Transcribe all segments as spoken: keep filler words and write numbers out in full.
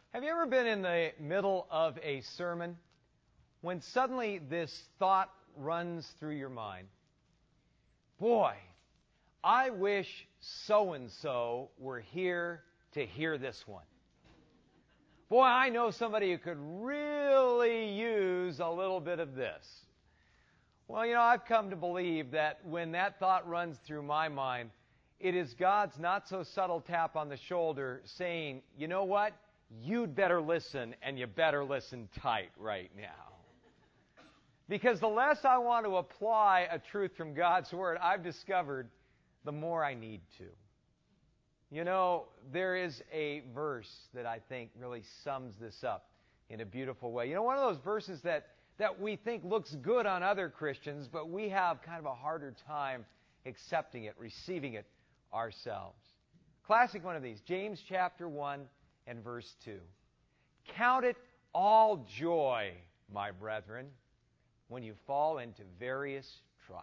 Have you ever been in the middle of a sermon when suddenly this thought runs through your mind? Boy, I wish so-and-so were here to hear this one. Boy, I know somebody who could really use a little bit of this. Well, you know, I've come to believe that when that thought runs through my mind, it is God's not-so-subtle tap on the shoulder saying, you know what? You'd better listen, and you better listen tight right now. Because the less I want to apply a truth from God's Word, I've discovered the more I need to. You know, there is a verse that I think really sums this up in a beautiful way. You know, one of those verses that, that we think looks good on other Christians, but we have kind of a harder time accepting it, receiving it ourselves. Classic one of these, James chapter one and verse two. Count it all joy, my brethren, when you fall into various trials.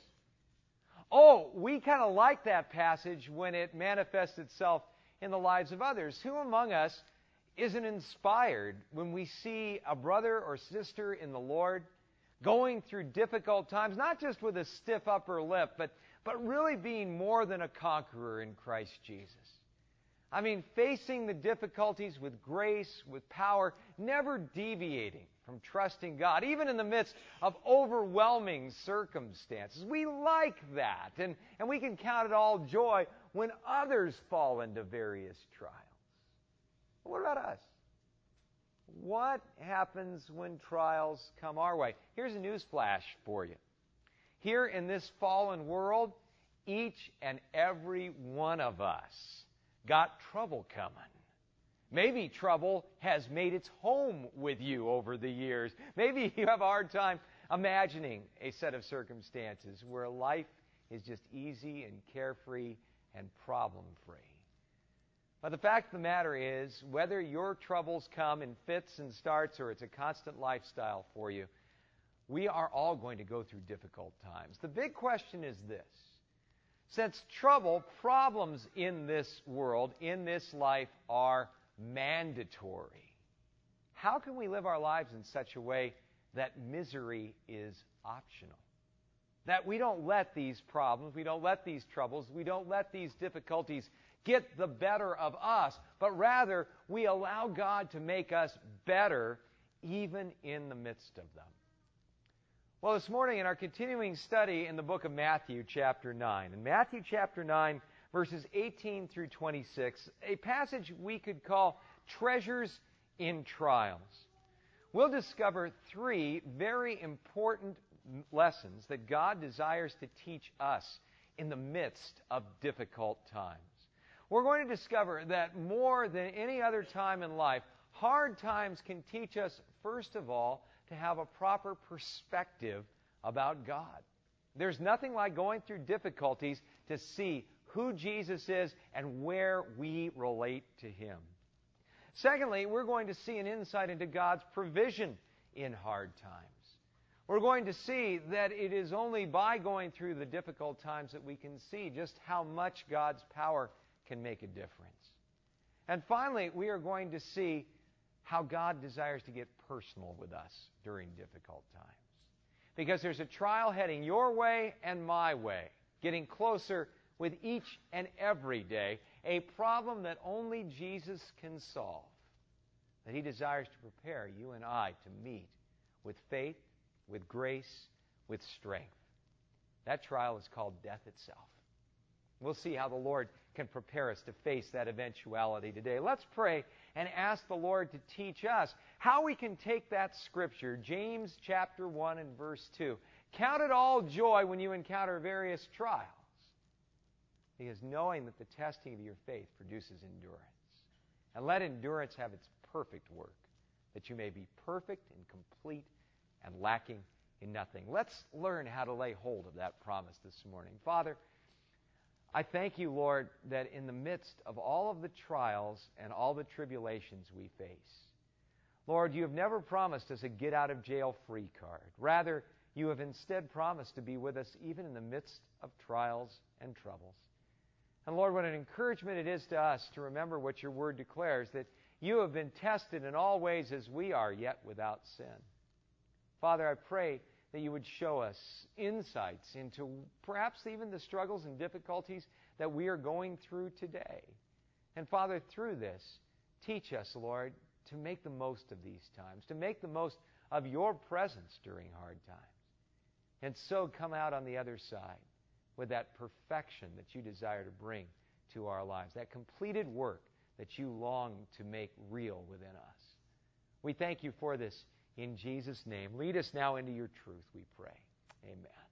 Oh, we kind of like that passage when it manifests itself in the lives of others. Who among us isn't inspired when we see a brother or sister in the Lord going through difficult times, not just with a stiff upper lip, but, but really being more than a conqueror in Christ Jesus? I mean, facing the difficulties with grace, with power, never deviating from trusting God, even in the midst of overwhelming circumstances. We like that, and, and we can count it all joy when others fall into various trials. But what about us? What happens when trials come our way? Here's a news flash for you. Here in this fallen world, each and every one of us got trouble coming. Maybe trouble has made its home with you over the years. Maybe you have a hard time imagining a set of circumstances where life is just easy and carefree and problem-free. But the fact of the matter is, whether your troubles come in fits and starts or it's a constant lifestyle for you, we are all going to go through difficult times. The big question is this. Since trouble, problems in this world, in this life, are mandatory, how can we live our lives in such a way that misery is optional? That we don't let these problems, we don't let these troubles, we don't let these difficulties get the better of us, but rather we allow God to make us better even in the midst of them. Well, this morning in our continuing study in the book of Matthew chapter nine, in Matthew chapter nine, verses eighteen through twenty-six, a passage we could call Treasures in Trials, we'll discover three very important lessons that God desires to teach us in the midst of difficult times. We're going to discover that more than any other time in life, hard times can teach us, first of all, to have a proper perspective about God. There's nothing like going through difficulties to see who Jesus is and where we relate to Him. Secondly, we're going to see an insight into God's provision in hard times. We're going to see that it is only by going through the difficult times that we can see just how much God's power can make a difference. And finally, we are going to see how God desires to get personal with us during difficult times. Because there's a trial heading your way and my way, getting closer with each and every day, a problem that only Jesus can solve, that He desires to prepare you and I to meet with faith, with grace, with strength. That trial is called death itself. We'll see how the Lord can prepare us to face that eventuality today. Let's pray and ask the Lord to teach us how we can take that scripture, James chapter one and verse two. Count it all joy when you encounter various trials, because knowing that the testing of your faith produces endurance. And let endurance have its perfect work, that you may be perfect and complete and lacking in nothing. Let's learn how to lay hold of that promise this morning. Father, I thank you, Lord, that in the midst of all of the trials and all the tribulations we face, Lord, you have never promised us a get-out-of-jail-free card. Rather, you have instead promised to be with us even in the midst of trials and troubles. And Lord, what an encouragement it is to us to remember what your word declares, that You have been tested in all ways as we are, yet without sin. Father, I pray that you would show us insights into perhaps even the struggles and difficulties that we are going through today. And Father, through this, teach us, Lord, to make the most of these times, to make the most of your presence during hard times, and so come out on the other side with that perfection that you desire to bring to our lives, that completed work that you long to make real within us. We thank you for this in Jesus' name. Lead us now into your truth, we pray. Amen.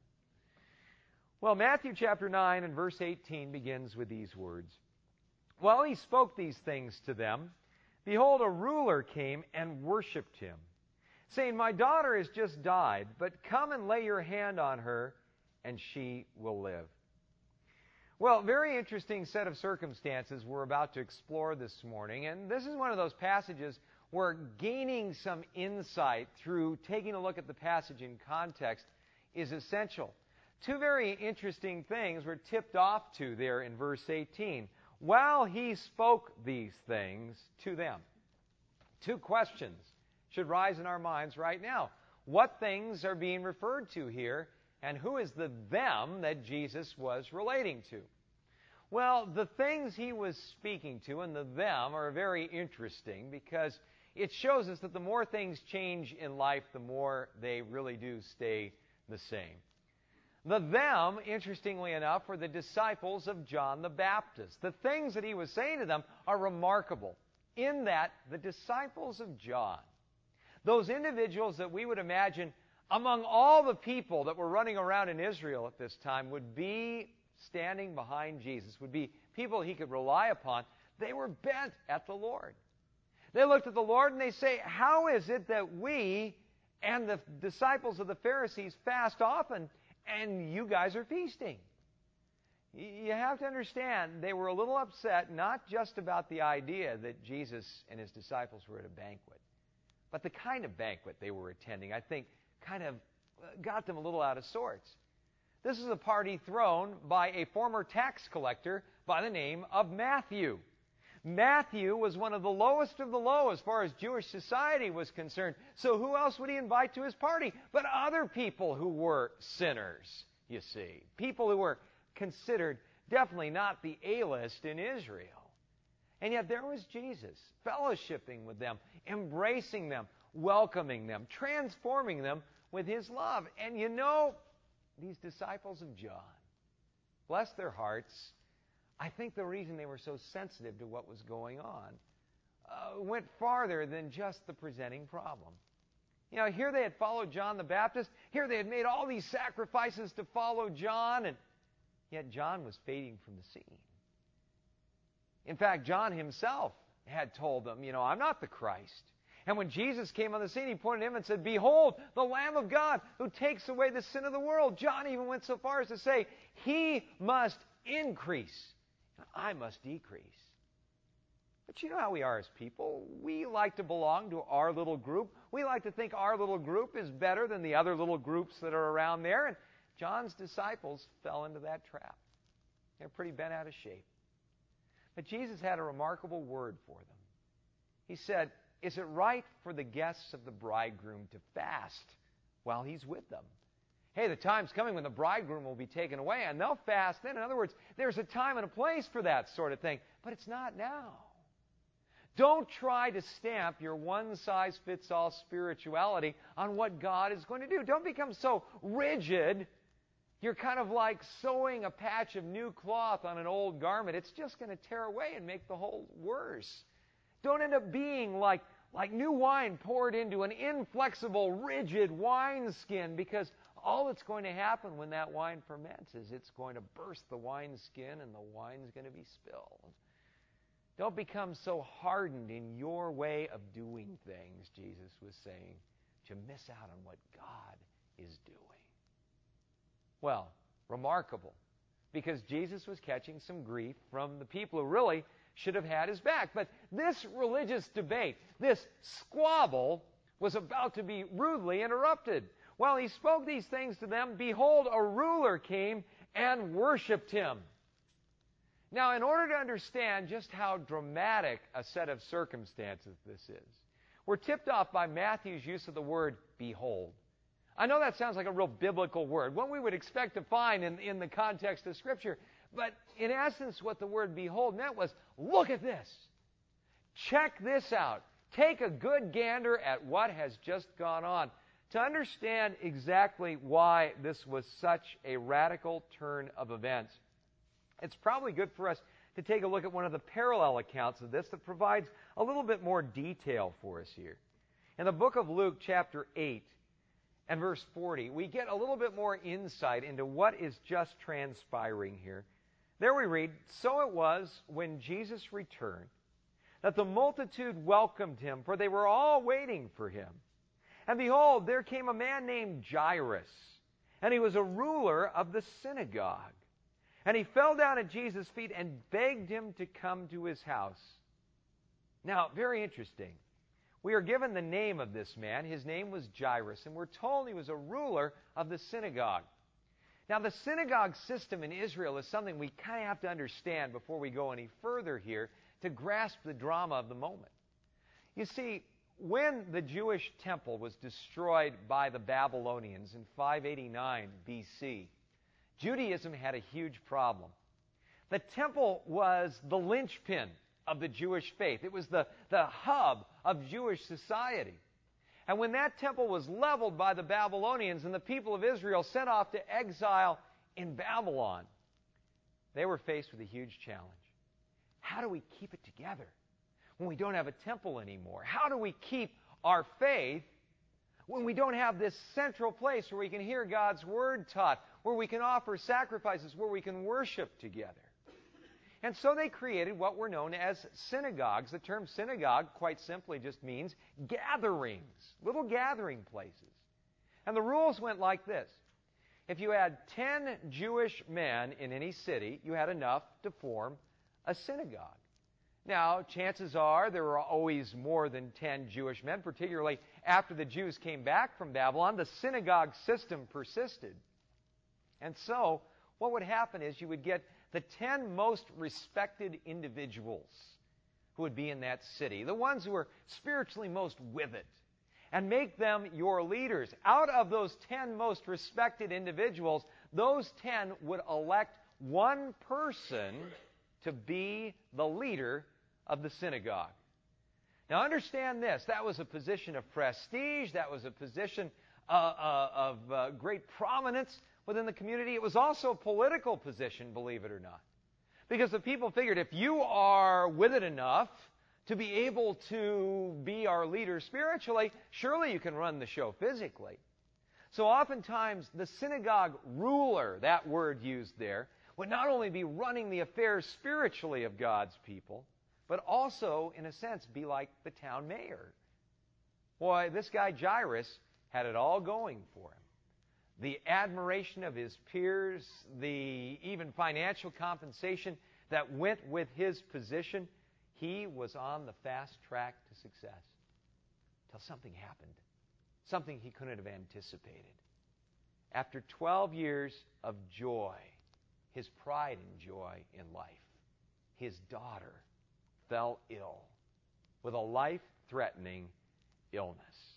Well, Matthew chapter nine and verse eighteen begins with these words. While he spoke these things to them, behold, a ruler came and worshipped him, saying, My daughter has just died, but come and lay your hand on her, and she will live. Well, very interesting set of circumstances we're about to explore this morning, and this is one of those passages where gaining some insight through taking a look at the passage in context is essential. Two very interesting things were tipped off to there in verse eighteen. While he spoke these things to them. Two questions should rise in our minds right now. What things are being referred to here, and who is the them that Jesus was relating to? Well, the things he was speaking to and the them are very interesting because it shows us that the more things change in life, the more they really do stay the same. The them, interestingly enough, were the disciples of John the Baptist. The things that he was saying to them are remarkable in that the disciples of John, those individuals that we would imagine among all the people that were running around in Israel at this time would be standing behind Jesus, would be people he could rely upon, they were bent at the Lord. They looked at the Lord and they say, how is it that we and the disciples of the Pharisees fast often and you guys are feasting? You have to understand, they were a little upset, not just about the idea that Jesus and his disciples were at a banquet, but the kind of banquet they were attending, I think, kind of got them a little out of sorts. This is a party thrown by a former tax collector by the name of Matthew. Matthew was one of the lowest of the low as far as Jewish society was concerned. So who else would he invite to his party but other people who were sinners, you see? People who were considered definitely not the A-list in Israel. And yet there was Jesus, fellowshipping with them, embracing them, welcoming them, transforming them with his love. And you know, these disciples of John, bless their hearts, I think the reason they were so sensitive to what was going on uh, went farther than just the presenting problem. You know, here they had followed John the Baptist. Here they had made all these sacrifices to follow John, and yet John was fading from the scene. In fact, John himself had told them, you know, I'm not the Christ. And when Jesus came on the scene, he pointed to him and said, Behold, the Lamb of God who takes away the sin of the world. John even went so far as to say, He must increase, and I must decrease. But you know how we are as people. We like to belong to our little group. We like to think our little group is better than the other little groups that are around there. And John's disciples fell into that trap. They're pretty bent out of shape. But Jesus had a remarkable word for them. He said, Is it right for the guests of the bridegroom to fast while he's with them? Hey, the time's coming when the bridegroom will be taken away, and they'll fast then. In other words, there's a time and a place for that sort of thing, but it's not now. Don't try to stamp your one-size-fits-all spirituality on what God is going to do. Don't become so rigid. You're kind of like sewing a patch of new cloth on an old garment. It's just going to tear away and make the whole worse. Don't end up being like, like new wine poured into an inflexible, rigid wineskin, because all that's going to happen when that wine ferments is it's going to burst the wineskin and the wine's going to be spilled. Don't become so hardened in your way of doing things, Jesus was saying, to miss out on what God is doing. Well, remarkable, because Jesus was catching some grief from the people who really should have had his back. But this religious debate, this squabble, was about to be rudely interrupted. While he spoke these things to them, behold, a ruler came and worshipped him. Now, in order to understand just how dramatic a set of circumstances this is, we're tipped off by Matthew's use of the word behold. I know that sounds like a real biblical word, one we would expect to find in, in the context of Scripture. But in essence, what the word behold meant was, look at this. Check this out. Take a good gander at what has just gone on to understand exactly why this was such a radical turn of events. It's probably good for us to take a look at one of the parallel accounts of this that provides a little bit more detail for us here. In the book of Luke, chapter eight and verse forty, we get a little bit more insight into what is just transpiring here. There we read, "So it was when Jesus returned that the multitude welcomed him, for they were all waiting for him. And behold, there came a man named Jairus, and he was a ruler of the synagogue. And he fell down at Jesus' feet and begged him to come to his house." Now, very interesting. We are given the name of this man. His name was Jairus, and we're told he was a ruler of the synagogue. Now, the synagogue system in Israel is something we kind of have to understand before we go any further here to grasp the drama of the moment. You see, when the Jewish temple was destroyed by the Babylonians in five eighty-nine B C, Judaism had a huge problem. The temple was the linchpin of the Jewish faith. It was the, the hub of Jewish society. And when that temple was leveled by the Babylonians and the people of Israel sent off to exile in Babylon, they were faced with a huge challenge. How do we keep it together when we don't have a temple anymore? How do we keep our faith when we don't have this central place where we can hear God's Word taught, where we can offer sacrifices, where we can worship together? And so they created what were known as synagogues. The term synagogue, quite simply, just means gatherings, little gathering places. And the rules went like this. If you had ten Jewish men in any city, you had enough to form a synagogue. Now, chances are there were always more than ten Jewish men, particularly after the Jews came back from Babylon. The synagogue system persisted. And so, what would happen is you would get the ten most respected individuals who would be in that city, the ones who were spiritually most with it, and make them your leaders. Out of those ten most respected individuals, those ten would elect one person to be the leader of the synagogue. Now understand this, that was a position of prestige, that was a position uh, uh, of uh, great prominence within the community. It was also a political position, believe it or not. Because the people figured if you are with it enough to be able to be our leader spiritually, surely you can run the show physically. So oftentimes the synagogue ruler, that word used there, would not only be running the affairs spiritually of God's people, but also, in a sense, be like the town mayor. Boy, this guy Jairus had it all going for him. The admiration of his peers, the even financial compensation that went with his position, he was on the fast track to success. Till something happened. Something he couldn't have anticipated. After twelve years of joy, his pride and joy in life, his daughter fell ill with a life-threatening illness.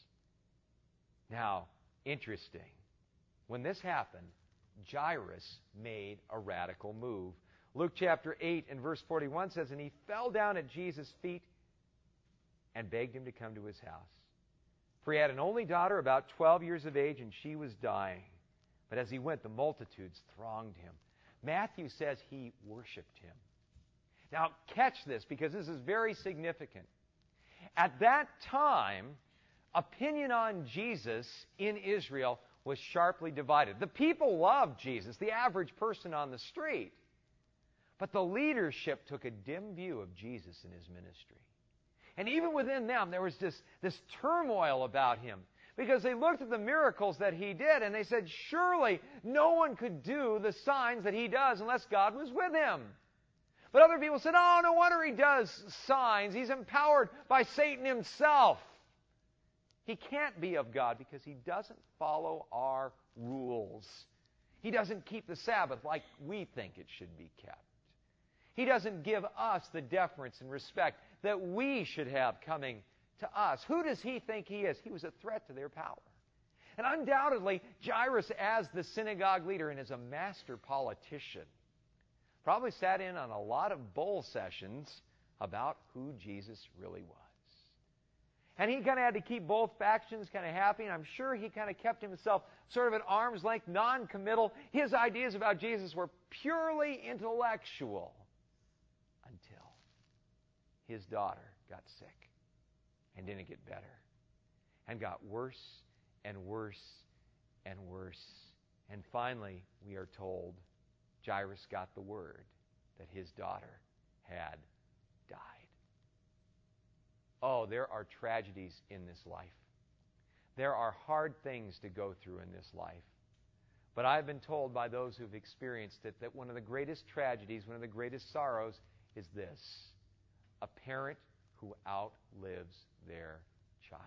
Now, interesting. When this happened, Jairus made a radical move. Luke chapter eight and verse forty-one says, "And he fell down at Jesus' feet and begged him to come to his house. For he had an only daughter about twelve years of age, and she was dying. But as he went, the multitudes thronged him." Matthew says he worshiped him. Now, catch this, because this is very significant. At that time, opinion on Jesus in Israel was sharply divided. The people loved Jesus, the average person on the street. But the leadership took a dim view of Jesus and his ministry. And even within them, there was this, this turmoil about him. Because they looked at the miracles that he did, and they said, surely no one could do the signs that he does unless God was with him. But other people said, oh, no wonder he does signs. He's empowered by Satan himself. He can't be of God because he doesn't follow our rules. He doesn't keep the Sabbath like we think it should be kept. He doesn't give us the deference and respect that we should have coming to us. Who does he think he is? He was a threat to their power. And undoubtedly, Jairus, as the synagogue leader and as a master politician, probably sat in on a lot of bowl sessions about who Jesus really was. And he kind of had to keep both factions kind of happy, and I'm sure he kind of kept himself sort of at arm's length, non-committal. His ideas about Jesus were purely intellectual until his daughter got sick and didn't get better and got worse and worse and worse. And finally, we are told, Jairus got the word that his daughter had died. Oh, there are tragedies in this life. There are hard things to go through in this life. But I've been told by those who've experienced it that one of the greatest tragedies, one of the greatest sorrows is this: a parent who outlives their child.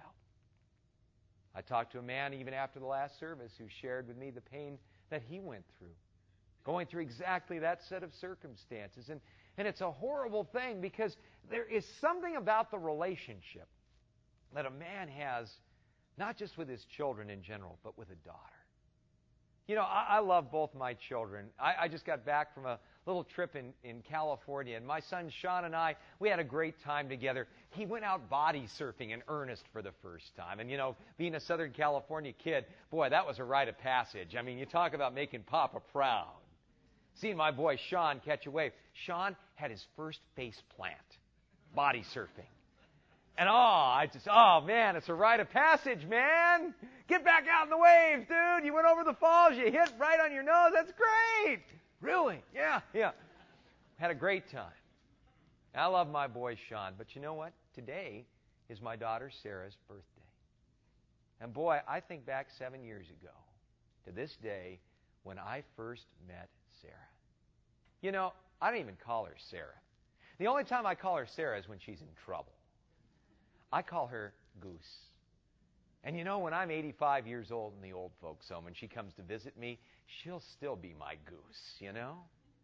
I talked to a man even after the last service who shared with me the pain that he went through, going through exactly that set of circumstances. And, and it's a horrible thing because there is something about the relationship that a man has, not just with his children in general, but with a daughter. You know, I, I love both my children. I, I just got back from a little trip in, in California, and my son Sean and I, we had a great time together. He went out body surfing in earnest for the first time. And, you know, being a Southern California kid, boy, that was a rite of passage. I mean, you talk about making Papa proud. Seeing my boy Sean catch a wave. Sean had his first face plant body surfing. And oh, I just, oh man, it's a rite of passage, man. Get back out in the waves, dude. You went over the falls, you hit right on your nose. That's great. Really? Yeah, yeah. Had a great time. I love my boy Sean, but you know what? Today is my daughter Sarah's birthday. And boy, I think back seven years ago to this day when I first met Sarah. You know, I don't even call her Sarah. The only time I call her Sarah is when she's in trouble. I call her Goose. And you know, when I'm eighty-five years old in the old folks' home and she comes to visit me, she'll still be my Goose, you know?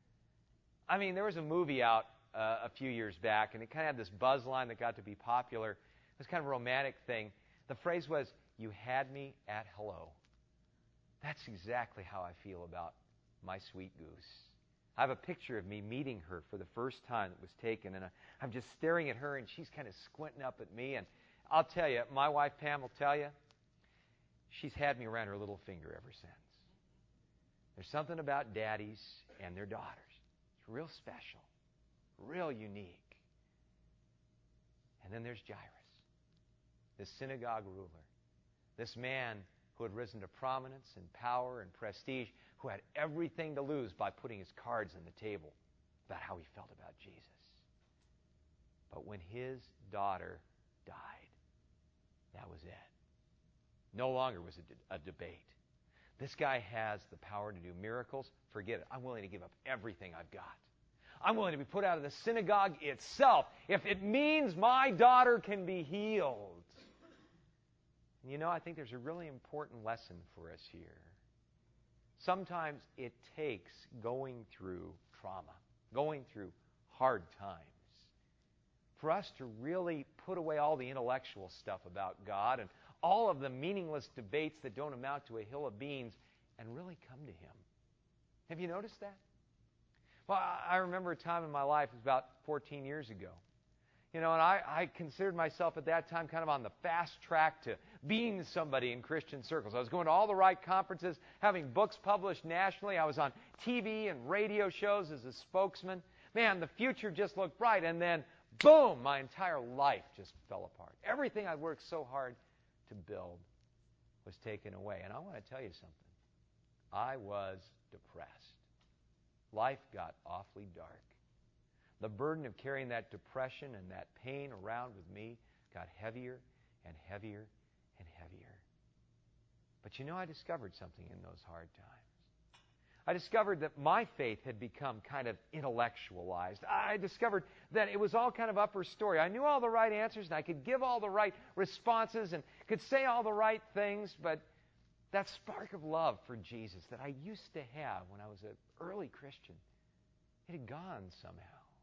I mean, there was a movie out uh, a few years back, and it kind of had this buzz line that got to be popular. It was kind of a romantic thing. The phrase was, "You had me at hello." That's exactly how I feel about my sweet Goose. I have a picture of me meeting her for the first time that was taken, and I'm just staring at her, and she's kind of squinting up at me. And I'll tell you, my wife Pam will tell you, she's had me around her little finger ever since. There's something about daddies and their daughters. It's real special, real unique. And then there's Jairus, this synagogue ruler, this man who had risen to prominence and power and prestige, who had everything to lose by putting his cards on the table about how he felt about Jesus. But when his daughter died, that was it. No longer was it a debate. This guy has the power to do miracles. Forget it. I'm willing to give up everything I've got. I'm willing to be put out of the synagogue itself if it means my daughter can be healed. And you know, I think there's a really important lesson for us here. Sometimes it takes going through trauma, going through hard times, for us to really put away all the intellectual stuff about God and all of the meaningless debates that don't amount to a hill of beans and really come to Him. Have you noticed that? Well, I remember a time in my life, it was about fourteen years ago. You know, and I, I considered myself at that time kind of on the fast track to being somebody in Christian circles. I was going to all the right conferences, having books published nationally. I was on T V and radio shows as a spokesman. Man, the future just looked bright. And then, boom, my entire life just fell apart. Everything I'd worked so hard to build was taken away. And I want to tell you something. I was depressed. Life got awfully dark. The burden of carrying that depression and that pain around with me got heavier and heavier and heavier. But you know, I discovered something in those hard times. I discovered that my faith had become kind of intellectualized. I discovered that it was all kind of upper story. I knew all the right answers, and I could give all the right responses and could say all the right things, but that spark of love for Jesus that I used to have when I was an early Christian, it had gone somehow.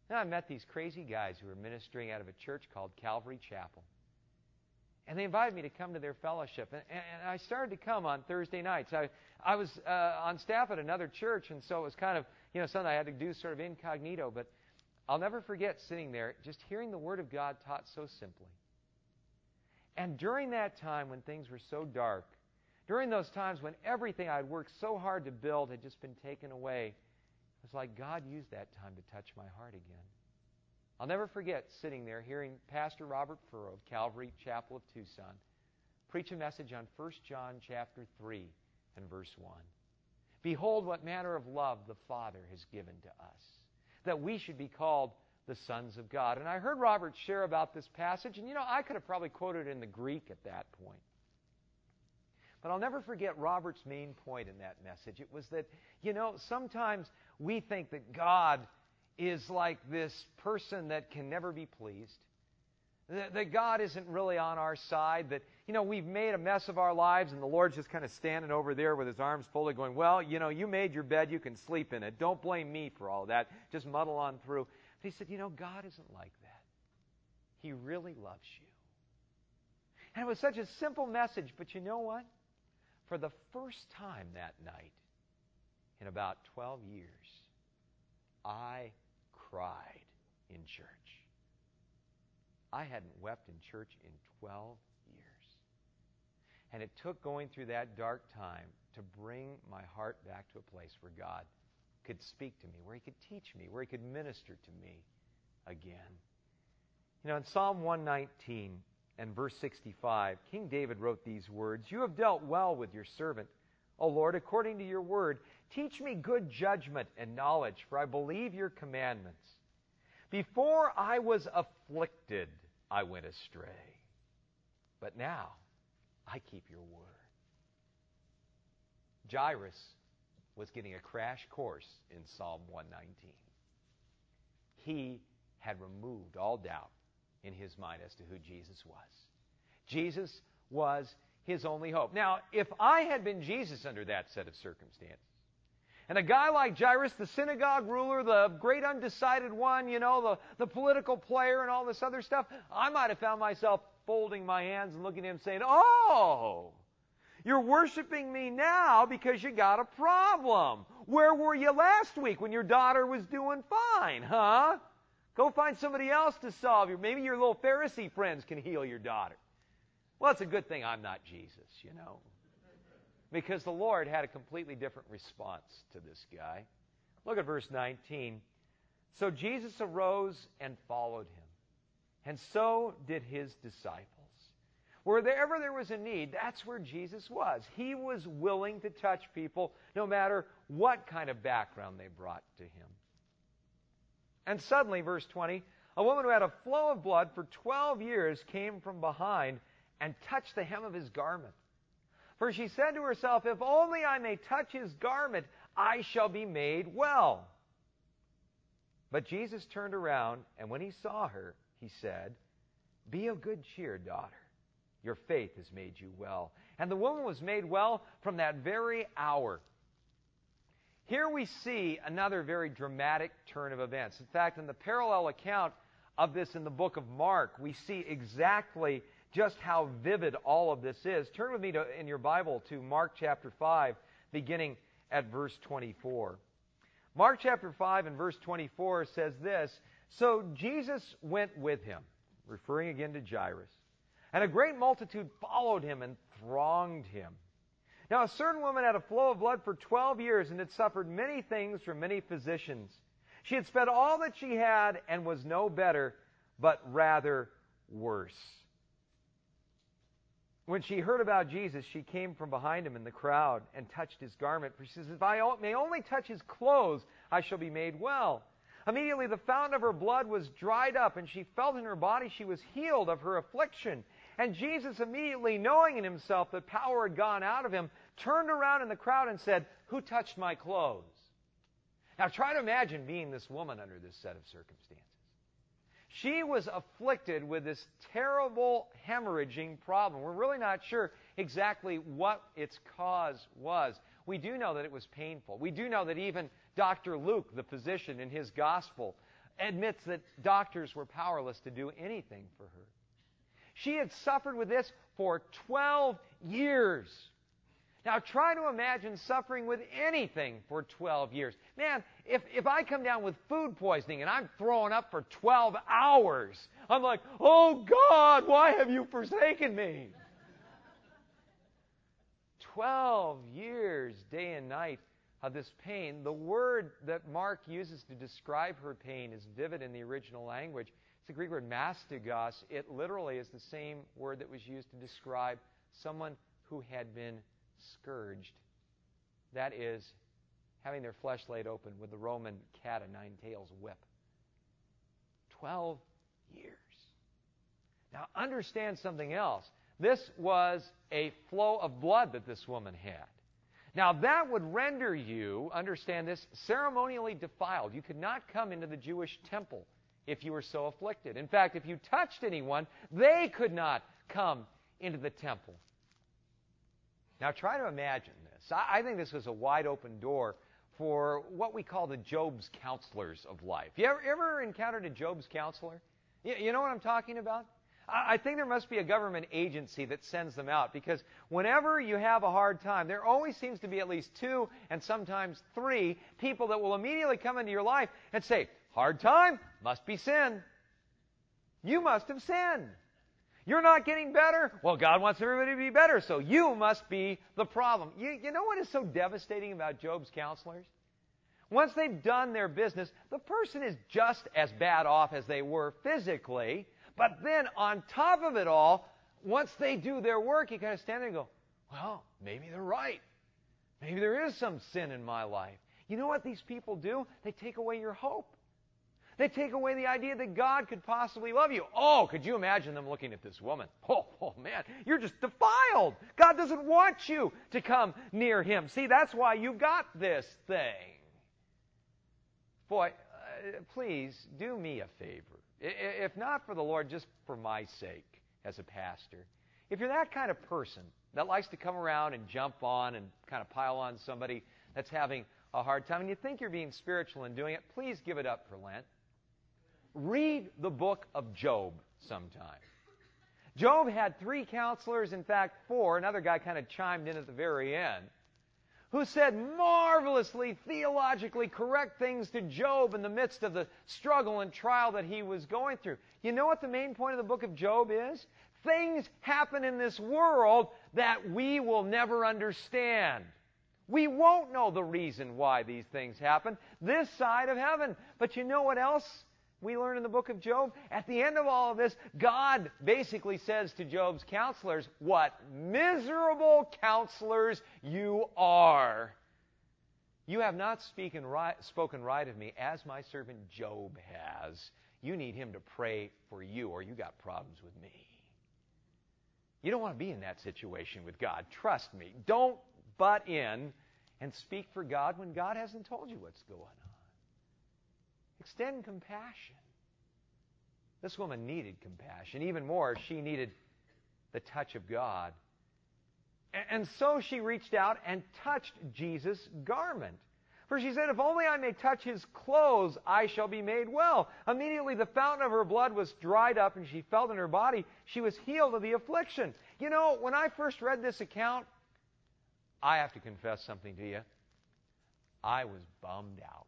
And I met these crazy guys who were ministering out of a church called Calvary Chapel. And they invited me to come to their fellowship. And, and I started to come on Thursday nights. I, I was uh, on staff at another church, and so it was kind of, you know, something I had to do sort of incognito. But I'll never forget sitting there, just hearing the Word of God taught so simply. And during that time when things were so dark, during those times when everything I'd worked so hard to build had just been taken away, it was like God used that time to touch my heart again. I'll never forget sitting there hearing Pastor Robert Furrow of Calvary Chapel of Tucson preach a message on First John chapter three and verse one. Behold what manner of love the Father has given to us, that we should be called the sons of God. And I heard Robert share about this passage, and you know, I could have probably quoted it in the Greek at that point. But I'll never forget Robert's main point in that message. It was that, you know, sometimes we think that God is like this person that can never be pleased. That, that God isn't really on our side. That, you know, we've made a mess of our lives and the Lord's just kind of standing over there with His arms folded going, well, you know, you made your bed, you can sleep in it. Don't blame me for all that. Just muddle on through. But he said, you know, God isn't like that. He really loves you. And it was such a simple message, but you know what? For the first time that night, in about twelve years, I cried in church. I hadn't wept in church in twelve years. And it took going through that dark time to bring my heart back to a place where God could speak to me, where He could teach me, where He could minister to me again. You know, in Psalm one nineteen and verse sixty-five, King David wrote these words, "You have dealt well with your servant, O Lord, according to your word. Teach me good judgment and knowledge, for I believe your commandments. Before I was afflicted, I went astray. But now I keep your word." Jairus was getting a crash course in Psalm one nineteen. He had removed all doubt in his mind as to who Jesus was. Jesus was his only hope. Now, if I had been Jesus under that set of circumstances, and a guy like Jairus, the synagogue ruler, the great undecided one, you know, the, the political player and all this other stuff, I might have found myself folding my hands and looking at him saying, "Oh, you're worshiping me now because you got a problem. Where were you last week when your daughter was doing fine, huh? Go find somebody else to solve your. Maybe your little Pharisee friends can heal your daughter." Well, it's a good thing I'm not Jesus, you know. Because the Lord had a completely different response to this guy. Look at verse nineteen. "So Jesus arose and followed him, and so did his disciples." Wherever there was a need, that's where Jesus was. He was willing to touch people no matter what kind of background they brought to him. And suddenly, verse twenty, a woman who had a flow of blood for twelve years came from behind and touched the hem of his garment. For she said to herself, "If only I may touch his garment, I shall be made well." But Jesus turned around, and when he saw her, he said, "Be of good cheer, daughter. Your faith has made you well." And the woman was made well from that very hour. Here we see another very dramatic turn of events. In fact, in the parallel account of this in the book of Mark, we see exactly just how vivid all of this is. Turn with me to, in your Bible to Mark chapter five, beginning at verse twenty-four. Mark chapter five and verse twenty-four says this, "So Jesus went with him," referring again to Jairus, "and a great multitude followed him and thronged him. Now a certain woman had a flow of blood for twelve years and had suffered many things from many physicians. She had spent all that she had and was no better, but rather worse. When she heard about Jesus, she came from behind him in the crowd and touched his garment. For she says, "If I may only touch his clothes, I shall be made well." Immediately the fountain of her blood was dried up, and she felt in her body she was healed of her affliction. And Jesus, immediately knowing in himself that power had gone out of him, turned around in the crowd and said, "Who touched my clothes?" Now try to imagine being this woman under this set of circumstances. She was afflicted with this terrible hemorrhaging problem. We're really not sure exactly what its cause was. We do know that it was painful. We do know that even Doctor Luke, the physician, in his gospel, admits that doctors were powerless to do anything for her. She had suffered with this for twelve years. Now try to imagine suffering with anything for twelve years. Man, if, if I come down with food poisoning and I'm throwing up for twelve hours, I'm like, oh God, why have you forsaken me? twelve years, day and night, of this pain. The word that Mark uses to describe her pain is vivid in the original language. It's the Greek word mastigos. It literally is the same word that was used to describe someone who had been scourged. That is, having their flesh laid open with the Roman cat o' nine tails whip. Twelve years. Now understand something else. This was a flow of blood that this woman had. Now that would render you, understand this, ceremonially defiled. You could not come into the Jewish temple if you were so afflicted. In fact, if you touched anyone, they could not come into the temple. Now try to imagine this. I think this was a wide open door for what we call the Job's counselors of life. You ever, ever encountered a Job's counselor? You, you know what I'm talking about? I think there must be a government agency that sends them out, because whenever you have a hard time, there always seems to be at least two and sometimes three people that will immediately come into your life and say, hard time, must be sin. You must have sinned. You're not getting better? Well, God wants everybody to be better, so you must be the problem. You, you know what is so devastating about Job's counselors? Once they've done their business, the person is just as bad off as they were physically. But then on top of it all, once they do their work, you kind of stand there and go, well, maybe they're right. Maybe there is some sin in my life. You know what these people do? They take away your hope. They take away the idea that God could possibly love you. Oh, could you imagine them looking at this woman? Oh, oh man, you're just defiled. God doesn't want you to come near Him. See, that's why you got this thing. Boy, uh, please do me a favor. If not for the Lord, just for my sake as a pastor. If you're that kind of person that likes to come around and jump on and kind of pile on somebody that's having a hard time, and you think you're being spiritual in doing it, please give it up for Lent. Read the book of Job sometime. Job had three counselors, in fact four. Another guy kind of chimed in at the very end, who said marvelously, theologically correct things to Job in the midst of the struggle and trial that he was going through. You know what the main point of the book of Job is? Things happen in this world that we will never understand. We won't know the reason why these things happen this side of heaven. But you know what else we learn in the book of Job? At the end of all of this, God basically says to Job's counselors, what miserable counselors you are. You have not speaken right, spoken right of me as my servant Job has. You need him to pray for you, or you got problems with me. You don't want to be in that situation with God. Trust me. Don't butt in and speak for God when God hasn't told you what's going on. Extend compassion. This woman needed compassion. Even more, she needed the touch of God. And so she reached out and touched Jesus' garment. For she said, if only I may touch His clothes, I shall be made well. Immediately the fountain of her blood was dried up, and she felt in her body she was healed of the affliction. You know, when I first read this account, I have to confess something to you. I was bummed out.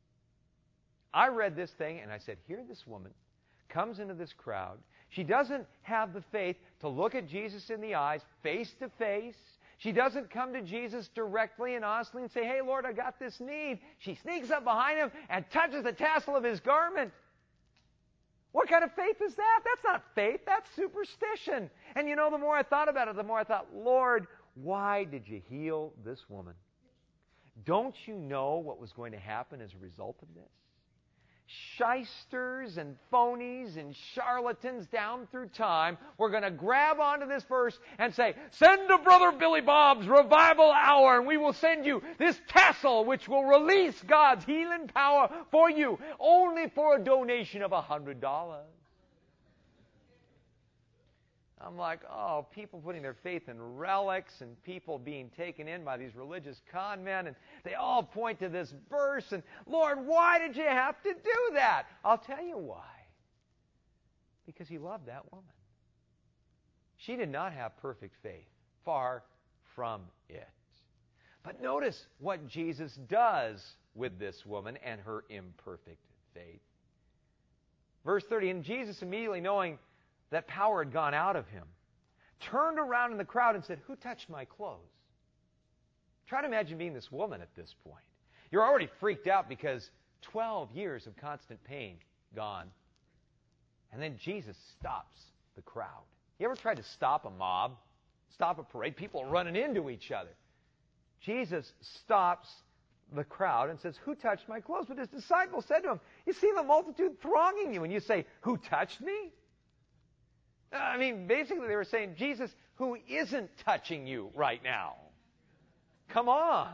I read this thing and I said, here this woman comes into this crowd. She doesn't have the faith to look at Jesus in the eyes, face to face. She doesn't come to Jesus directly and honestly and say, hey, Lord, I got this need. She sneaks up behind Him and touches the tassel of His garment. What kind of faith is that? That's not faith. That's superstition. And you know, the more I thought about it, the more I thought, Lord, why did you heal this woman? Don't you know what was going to happen as a result of this? Shysters and phonies and charlatans down through time were going to grab onto this verse and say, send to Brother Billy Bob's revival hour and we will send you this tassel which will release God's healing power for you, only for a donation of a hundred dollars. I'm like, oh, people putting their faith in relics and people being taken in by these religious con men, and they all point to this verse, and Lord, why did you have to do that? I'll tell you why. Because he loved that woman. She did not have perfect faith. Far from it. But notice what Jesus does with this woman and her imperfect faith. Verse thirty, and Jesus, immediately knowing that power had gone out of him, turned around in the crowd and said, who touched my clothes? Try to imagine being this woman at this point. You're already freaked out because twelve years of constant pain gone. And then Jesus stops the crowd. You ever tried to stop a mob? Stop a parade? People are running into each other. Jesus stops the crowd and says, who touched my clothes? But his disciples said to him, you see the multitude thronging you, and you say, who touched me? I mean, basically they were saying, Jesus, who isn't touching you right now? Come on.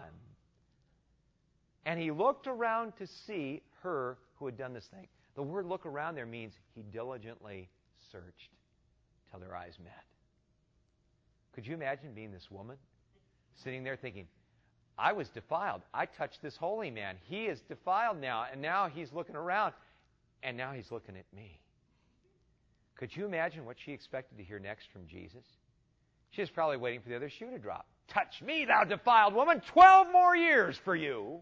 And he looked around to see her who had done this thing. The word look around there means he diligently searched till their eyes met. Could you imagine being this woman sitting there thinking, I was defiled. I touched this holy man. He is defiled now, and now he's looking around, and now he's looking at me. Could you imagine what she expected to hear next from Jesus? She was probably waiting for the other shoe to drop. Touch me, thou defiled woman. Twelve more years for you.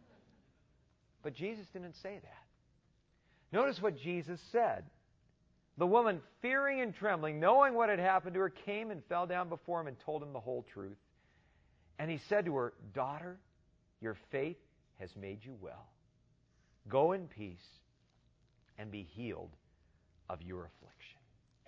But Jesus didn't say that. Notice what Jesus said. The woman, fearing and trembling, knowing what had happened to her, came and fell down before him and told him the whole truth. And he said to her, daughter, your faith has made you well. Go in peace and be healed of your affliction.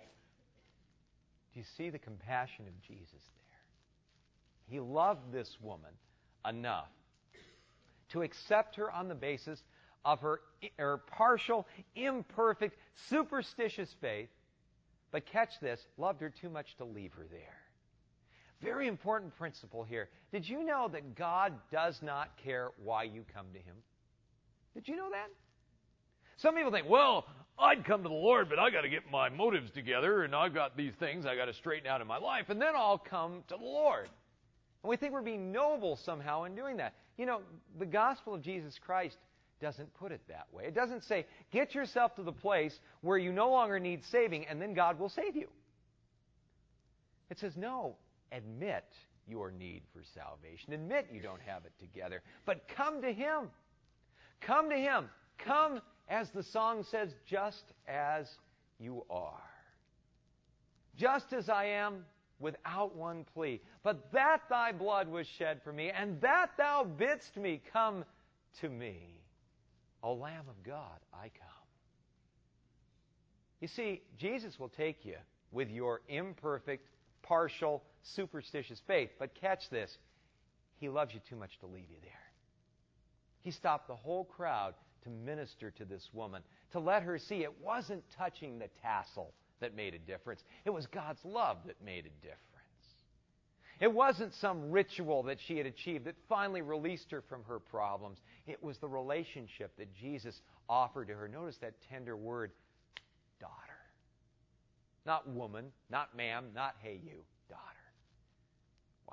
Do you see the compassion of Jesus there? He loved this woman enough to accept her on the basis of her, her partial, imperfect, superstitious faith, but catch this, loved her too much to leave her there. Very important principle here. Did you know that God does not care why you come to him? Did you know that? Some people think, well, I'd come to the Lord, but I got to get my motives together, and I've got these things I got to straighten out in my life, and then I'll come to the Lord. And we think we're being noble somehow in doing that. You know, the gospel of Jesus Christ doesn't put it that way. It doesn't say, get yourself to the place where you no longer need saving, and then God will save you. It says, no, admit your need for salvation. Admit you don't have it together. But come to him. Come to him. Come, as the song says, just as you are. Just as I am, without one plea. But that thy blood was shed for me, and that thou bidst me come to me. O Lamb of God, I come. You see, Jesus will take you with your imperfect, partial, superstitious faith. But catch this. He loves you too much to leave you there. He stopped the whole crowd to minister to this woman, to let her see it wasn't touching the tassel that made a difference. It was God's love that made a difference. It wasn't some ritual that she had achieved that finally released her from her problems. It was the relationship that Jesus offered to her. Notice that tender word, daughter. Not woman, not ma'am, not hey you, daughter. Wow.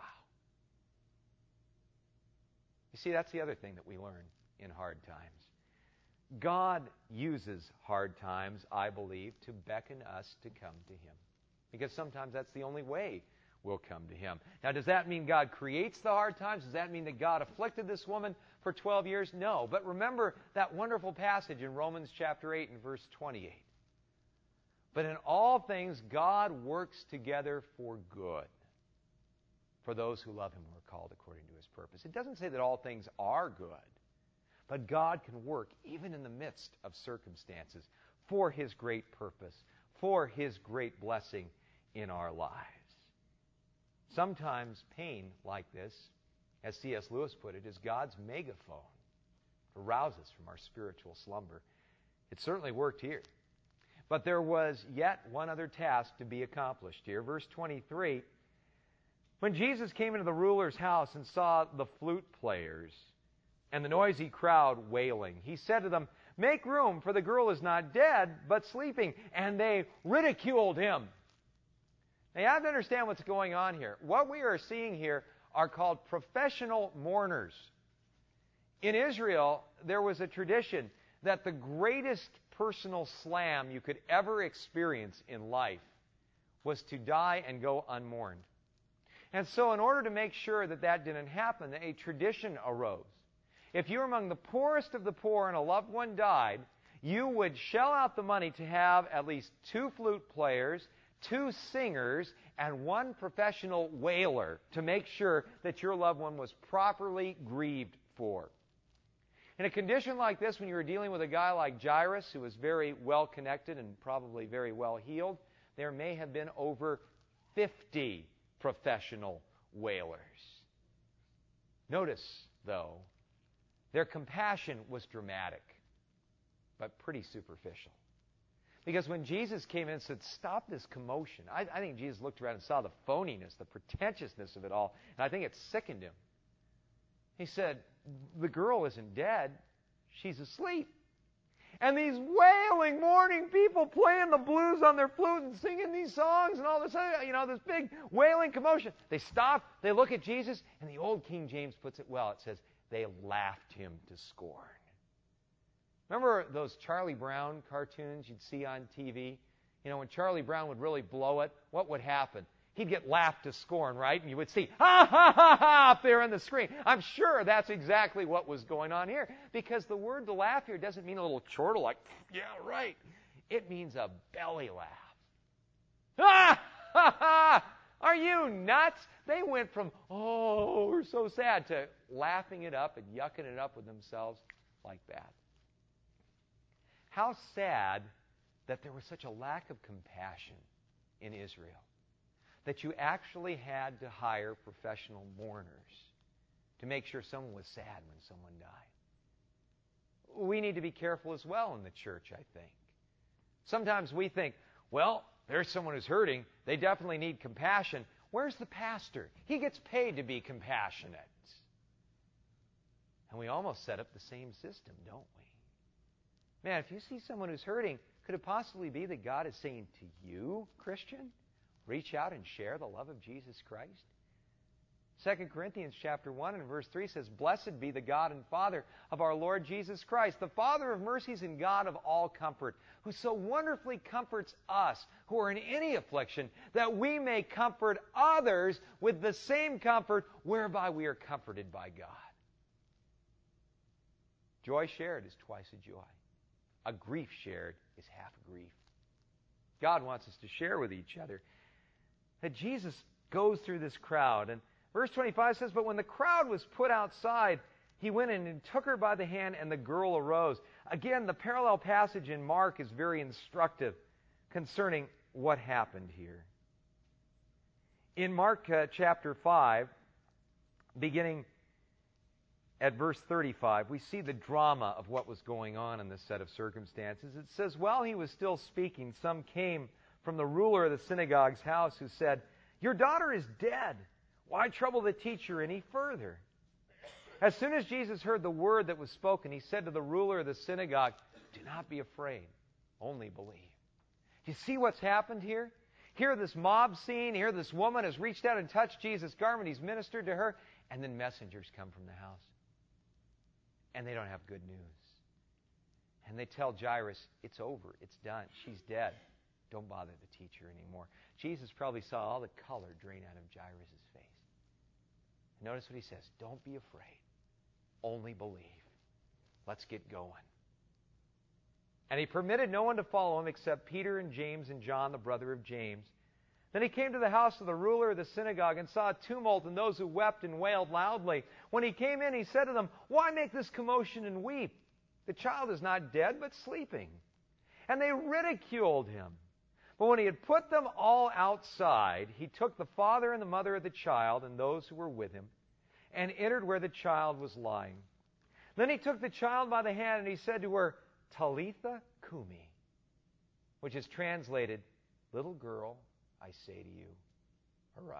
You see, that's the other thing that we learn in hard times. God uses hard times, I believe, to beckon us to come to him. Because sometimes that's the only way we'll come to him. Now, does that mean God creates the hard times? Does that mean that God afflicted this woman for twelve years? No. But remember that wonderful passage in Romans chapter eight and verse twenty-eight. But in all things, God works together for good for those who love him and are called according to his purpose. It doesn't say that all things are good. But God can work even in the midst of circumstances for his great purpose, for his great blessing in our lives. Sometimes pain like this, as C S Lewis put it, is God's megaphone to rouse us from our spiritual slumber. It certainly worked here. But there was yet one other task to be accomplished here. Verse twenty-three, when Jesus came into the ruler's house and saw the flute players and the noisy crowd wailing, he said to them, make room, for the girl is not dead, but sleeping. And they ridiculed him. Now, you have to understand what's going on here. What we are seeing here are called professional mourners. In Israel, there was a tradition that the greatest personal slam you could ever experience in life was to die and go unmourned. And so in order to make sure that that didn't happen, a tradition arose. If you were among the poorest of the poor and a loved one died, you would shell out the money to have at least two flute players, two singers, and one professional wailer to make sure that your loved one was properly grieved for. In a condition like this, when you were dealing with a guy like Jairus, who was very well connected and probably very well healed, there may have been over fifty professional wailers. Notice, though, their compassion was dramatic, but pretty superficial. Because when Jesus came in and said, stop this commotion, I, I think Jesus looked around and saw the phoniness, the pretentiousness of it all, and I think it sickened him. He said, the girl isn't dead, she's asleep. And these wailing, mourning people playing the blues on their flute and singing these songs and all this, you know, this big wailing commotion. They stop, they look at Jesus, and the old King James puts it well. It says, they laughed him to scorn. Remember those Charlie Brown cartoons you'd see on T V? You know, when Charlie Brown would really blow it, what would happen? He'd get laughed to scorn, right? And you would see, ha, ha, ha, ha, up there on the screen. I'm sure that's exactly what was going on here. Because the word to laugh here doesn't mean a little chortle like, yeah, right. It means a belly laugh. Ha, ha, ha. Are you nuts? They went from, oh, we're so sad, to laughing it up and yucking it up with themselves like that. How sad that there was such a lack of compassion in Israel, that you actually had to hire professional mourners to make sure someone was sad when someone died. We need to be careful as well in the church, I think. Sometimes we think, well, there's someone who's hurting. They definitely need compassion. Where's the pastor? He gets paid to be compassionate. And we almost set up the same system, don't we? Man, if you see someone who's hurting, could it possibly be that God is saying to you, Christian, reach out and share the love of Jesus Christ? Second Corinthians chapter one and verse three says, blessed be the God and Father of our Lord Jesus Christ, the Father of mercies and God of all comfort, who so wonderfully comforts us who are in any affliction, that we may comfort others with the same comfort whereby we are comforted by God. Joy shared is twice a joy. A grief shared is half a grief. God wants us to share with each other. That Jesus goes through this crowd. And verse twenty-five says, but when the crowd was put outside, he went in and took her by the hand, and the girl arose. Again, the parallel passage in Mark is very instructive concerning what happened here. In Mark uh, chapter five, beginning at verse thirty-five, we see the drama of what was going on in this set of circumstances. It says, while he was still speaking, some came from the ruler of the synagogue's house, who said, your daughter is dead. Why trouble the teacher any further? As soon as Jesus heard the word that was spoken, he said to the ruler of the synagogue, do not be afraid, only believe. Do you see what's happened here? Here, this mob scene, here this woman has reached out and touched Jesus' garment, he's ministered to her, and then messengers come from the house. And they don't have good news. And they tell Jairus, it's over, it's done, she's dead. Don't bother the teacher anymore. Jesus probably saw all the color drain out of Jairus' face. Notice what he says. Don't be afraid. Only believe. Let's get going. And he permitted no one to follow him except Peter and James and John, the brother of James. Then he came to the house of the ruler of the synagogue and saw a tumult and those who wept and wailed loudly. When he came in, he said to them, why make this commotion and weep? The child is not dead, but sleeping. And they ridiculed him. But when he had put them all outside, he took the father and the mother of the child and those who were with him, and entered where the child was lying. Then he took the child by the hand, and he said to her, Talitha Kumi, which is translated, little girl, I say to you, arise.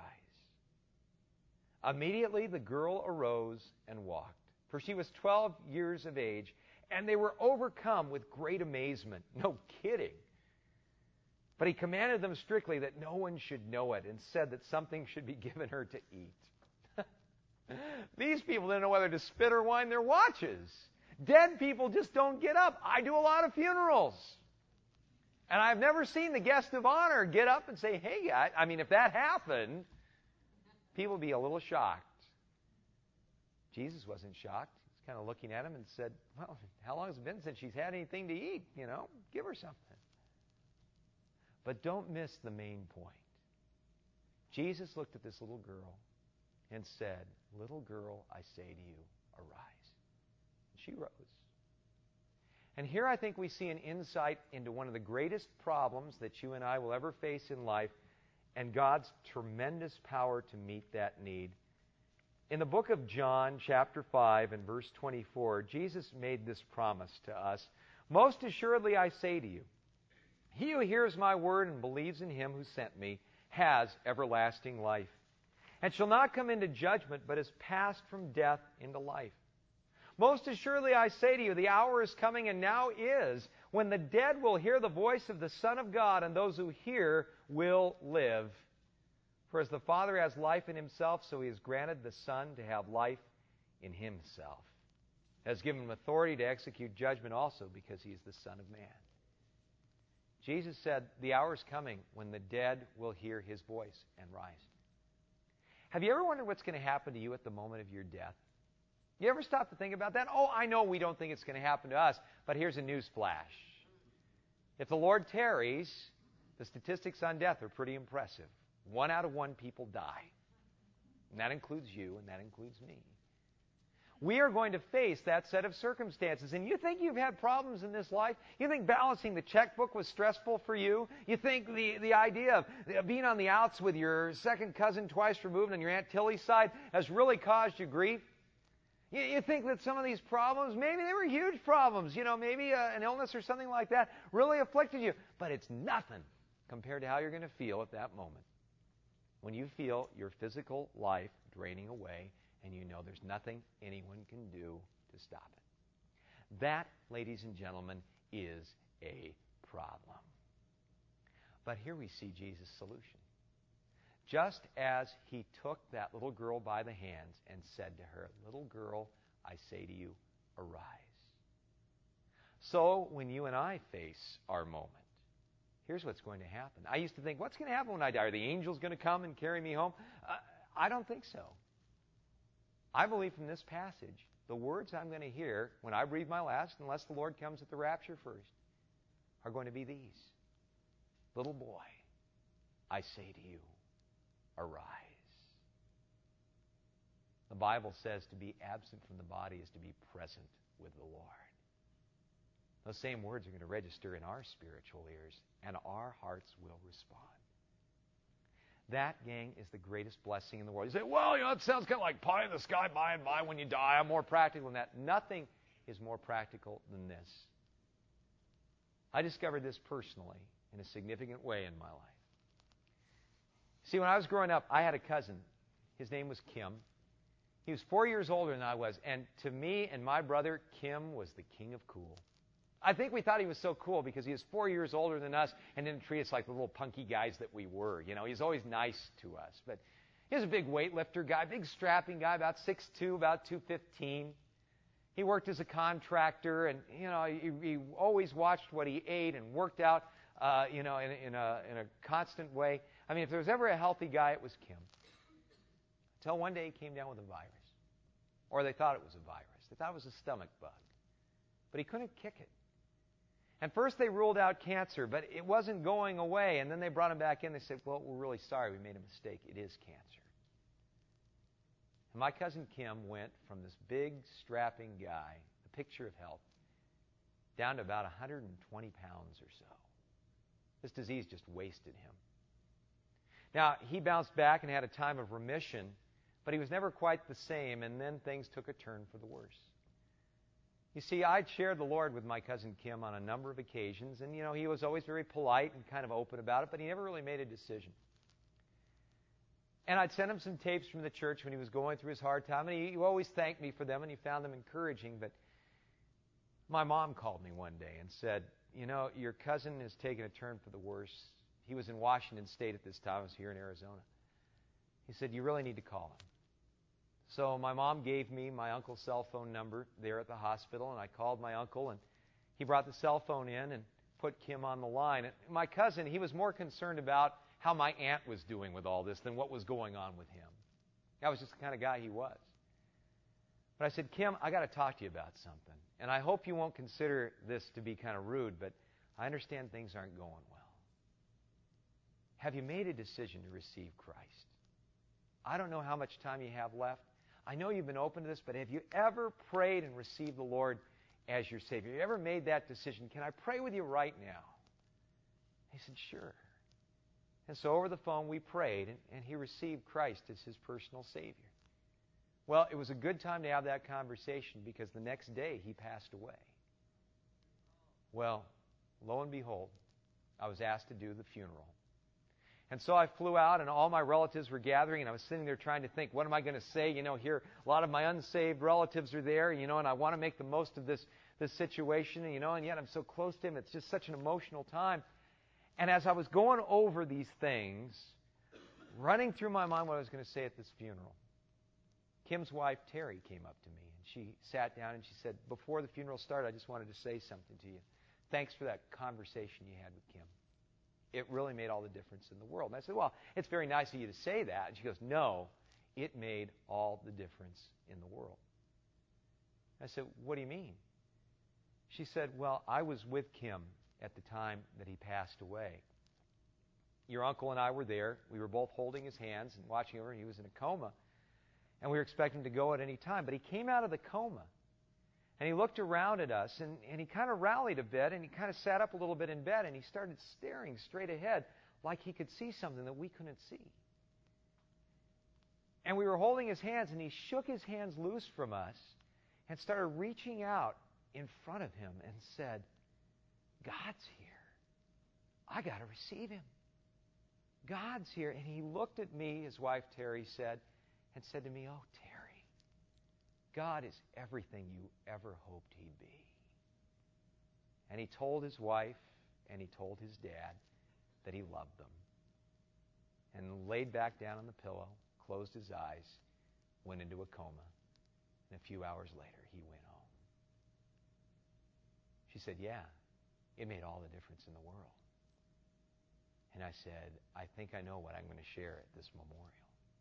Immediately the girl arose and walked, for she was twelve years of age, and they were overcome with great amazement. No kidding. But he commanded them strictly that no one should know it, and said that something should be given her to eat. These people didn't know whether to spit or wind their watches. Dead people just don't get up. I do a lot of funerals. And I've never seen the guest of honor get up and say, hey, I, I mean, if that happened, people would be a little shocked. Jesus wasn't shocked. He's kind of looking at him and said, well, how long has it been since she's had anything to eat? You know, give her something. But don't miss the main point. Jesus looked at this little girl and said, little girl, I say to you, arise. And she rose. And here I think we see an insight into one of the greatest problems that you and I will ever face in life, and God's tremendous power to meet that need. In the book of John, chapter five, and verse twenty-four, Jesus made this promise to us. Most assuredly I say to you, he who hears my word and believes in him who sent me has everlasting life, and shall not come into judgment, but is passed from death into life. Most assuredly I say to you, the hour is coming, and now is, when the dead will hear the voice of the Son of God, and those who hear will live. For as the Father has life in himself, so he has granted the Son to have life in himself. Has given him authority to execute judgment also, because he is the Son of Man. Jesus said, the hour is coming when the dead will hear his voice and rise. Have you ever wondered what's going to happen to you at the moment of your death? You ever stop to think about that? Oh, I know we don't think it's going to happen to us, but here's a news flash. If the Lord tarries, the statistics on death are pretty impressive. One out of one people die. And that includes you, and that includes me. We are going to face that set of circumstances. And you think you've had problems in this life? You think balancing the checkbook was stressful for you? You think the, the idea of being on the outs with your second cousin twice removed on your Aunt Tilly's side has really caused you grief? You, you think that some of these problems, maybe they were huge problems, you know, maybe uh, an illness or something like that really afflicted you. But it's nothing compared to how you're going to feel at that moment. When you feel your physical life draining away and you know there's nothing anyone can do to stop it. That, ladies and gentlemen, is a problem. But here we see Jesus' solution. Just as he took that little girl by the hands and said to her, little girl, I say to you, arise. So when you and I face our moment, here's what's going to happen. I used to think, what's going to happen when I die? Are the angels going to come and carry me home? Uh, I don't think so. I believe from this passage, the words I'm going to hear when I breathe my last, unless the Lord comes at the rapture first, are going to be these. Little boy, I say to you, arise. The Bible says to be absent from the body is to be present with the Lord. Those same words are going to register in our spiritual ears, and our hearts will respond. That, gang, is the greatest blessing in the world. You say, well, you know, it sounds kind of like pie in the sky, by and by when you die. I'm more practical than that. Nothing is more practical than this. I discovered this personally in a significant way in my life. See, when I was growing up, I had a cousin. His name was Kim. He was four years older than I was, and to me and my brother, Kim was the king of cool. I think we thought he was so cool because he was four years older than us and didn't treat us like the little punky guys that we were. You know, he was always nice to us. But he was a big weightlifter guy, big strapping guy, about six foot two, about two fifteen. He worked as a contractor, and, you know, he, he always watched what he ate and worked out, uh, you know, in, in, a, in a constant way. I mean, if there was ever a healthy guy, it was Kim. Until one day he came down with a virus. Or they thought it was a virus. They thought it was a stomach bug. But he couldn't kick it. And first they ruled out cancer, but it wasn't going away. And then they brought him back in. They said, well, we're really sorry. We made a mistake. It is cancer. And my cousin Kim went from this big, strapping guy, the picture of health, down to about one hundred twenty pounds or so. This disease just wasted him. Now, he bounced back and had a time of remission, but he was never quite the same, and then things took a turn for the worse. You see, I'd shared the Lord with my cousin Kim on a number of occasions, and, you know, he was always very polite and kind of open about it, but he never really made a decision. And I'd send him some tapes from the church when he was going through his hard time, and he, he always thanked me for them, and he found them encouraging. But my mom called me one day and said, you know, your cousin has taken a turn for the worse, He was in Washington State at this time. I was here in Arizona. He said, you really need to call him. So my mom gave me my uncle's cell phone number there at the hospital, and I called my uncle, and he brought the cell phone in and put Kim on the line. And my cousin, he was more concerned about how my aunt was doing with all this than what was going on with him. That was just the kind of guy he was. But I said, Kim, I got to talk to you about something. And I hope you won't consider this to be kind of rude, but I understand things aren't going well. Have you made a decision to receive Christ? I don't know how much time you have left. I know you've been open to this, but have you ever prayed and received the Lord as your Savior? Have you ever made that decision? Can I pray with you right now? He said, sure. And so over the phone we prayed, and, and he received Christ as his personal Savior. Well, it was a good time to have that conversation because the next day he passed away. Well, lo and behold, I was asked to do the funeral. And so I flew out, and all my relatives were gathering, and I was sitting there trying to think, what am I going to say? You know, here, a lot of my unsaved relatives are there, you know, and I want to make the most of this, this situation, you know, and yet I'm so close to him. It's just such an emotional time. And as I was going over these things, running through my mind what I was going to say at this funeral, Kim's wife, Terry, came up to me, and she sat down, and she said, before the funeral started, I just wanted to say something to you. Thanks for that conversation you had with Kim. It really made all the difference in the world. And I said, well, it's very nice of you to say that. And she goes, no, it made all the difference in the world. I said, what do you mean? She said, well, I was with Kim at the time that he passed away. Your uncle and I were there. We were both holding his hands and watching over. He was in a coma. And we were expecting to go at any time. But he came out of the coma. And he looked around at us, and, and he kind of rallied a bit, and he kind of sat up a little bit in bed, and he started staring straight ahead like he could see something that we couldn't see. And we were holding his hands, and he shook his hands loose from us and started reaching out in front of him and said, God's here. I got to receive him. God's here. And he looked at me, his wife Terry said, and said to me, oh, Terry, God is everything you ever hoped he'd be. And he told his wife and he told his dad that he loved them. And laid back down on the pillow, closed his eyes, went into a coma. And a few hours later, he went home. She said, yeah, it made all the difference in the world. And I said, I think I know what I'm going to share at this memorial.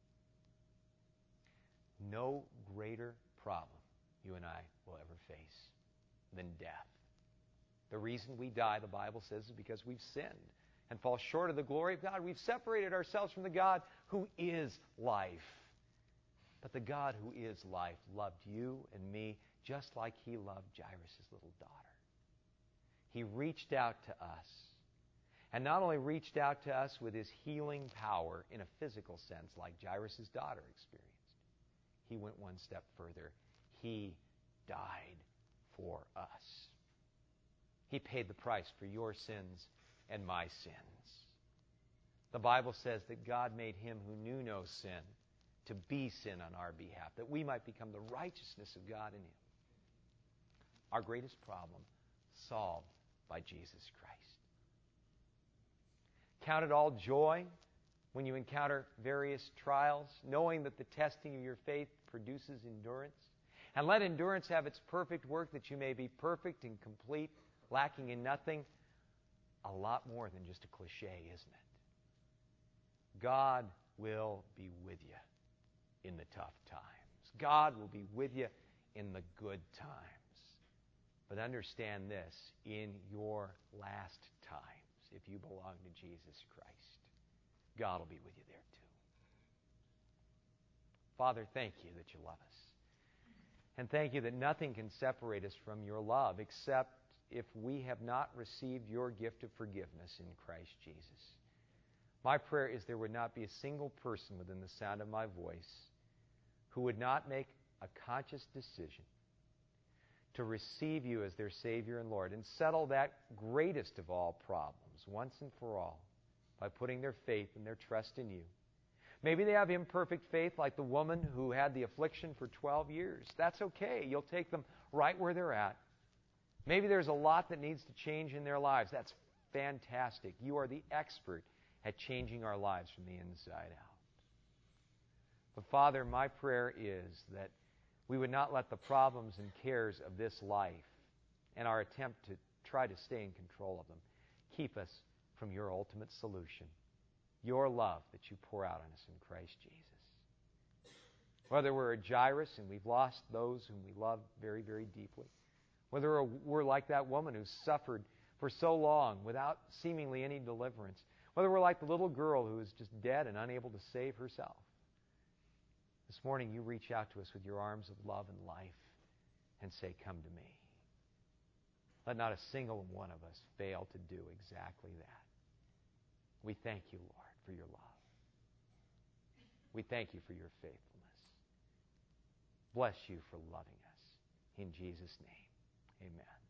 No greater problem you and I will ever face than death. The reason we die, the Bible says, is because we've sinned and fall short of the glory of God. We've separated ourselves from the God who is life. But the God who is life loved you and me just like he loved Jairus' little daughter. He reached out to us. And not only reached out to us with his healing power in a physical sense like Jairus' daughter experienced. He went one step further. He died for us. He paid the price for your sins and my sins. The Bible says that God made him who knew no sin to be sin on our behalf, that we might become the righteousness of God in him. Our greatest problem solved by Jesus Christ. Count it all joy when you encounter various trials, knowing that the testing of your faith produces endurance. And let endurance have its perfect work, that you may be perfect and complete, lacking in nothing. A lot more than just a cliche, isn't it? God will be with you in the tough times. God will be with you in the good times. But understand this, in your last times, if you belong to Jesus Christ, God will be with you there too. Father, thank you that you love us. And thank you that nothing can separate us from your love except if we have not received your gift of forgiveness in Christ Jesus. My prayer is there would not be a single person within the sound of my voice who would not make a conscious decision to receive you as their Savior and Lord and settle that greatest of all problems once and for all by putting their faith and their trust in you. Maybe they have imperfect faith like the woman who had the affliction for twelve years. That's okay. You'll take them right where they're at. Maybe there's a lot that needs to change in their lives. That's fantastic. You are the expert at changing our lives from the inside out. But Father, my prayer is that we would not let the problems and cares of this life and our attempt to try to stay in control of them keep us from your ultimate solution, your love that you pour out on us in Christ Jesus. Whether we're a Jairus and we've lost those whom we love very, very deeply, whether we're like that woman who suffered for so long without seemingly any deliverance, whether we're like the little girl who is just dead and unable to save herself, this morning you reach out to us with your arms of love and life and say, "Come to me." Let not a single one of us fail to do exactly that. We thank you, Lord, for your love. We thank you for your faithfulness. Bless you for loving us. In Jesus' name, amen.